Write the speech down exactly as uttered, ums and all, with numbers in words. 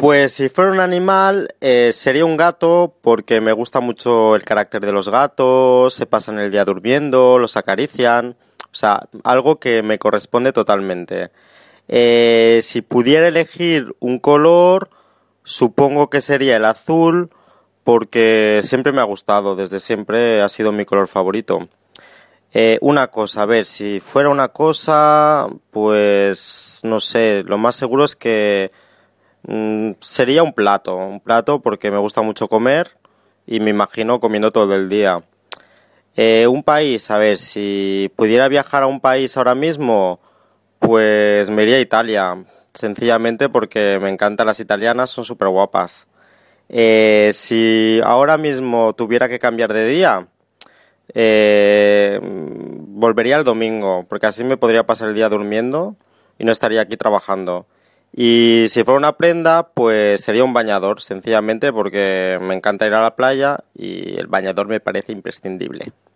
Pues si fuera un animal, eh, sería un gato porque me gusta mucho el carácter de los gatos, se pasan el día durmiendo, los acarician, o sea, algo que me corresponde totalmente. Eh, si pudiera elegir un color, supongo que sería el azul porque siempre me ha gustado, desde siempre ha sido mi color favorito. Eh, una cosa, a ver, si fuera una cosa, pues no sé, lo más seguro es que mm, sería un plato, un plato porque me gusta mucho comer y me imagino comiendo todo el día. Eh, un país, a ver, si pudiera viajar a un país ahora mismo, pues me iría a Italia, sencillamente porque me encantan las italianas, son súper guapas. Eh, si ahora mismo tuviera que cambiar de día, eh, volvería el domingo, porque así me podría pasar el día durmiendo y no estaría aquí trabajando. Y si fuera una prenda, pues sería un bañador, sencillamente porque me encanta ir a la playa y el bañador me parece imprescindible.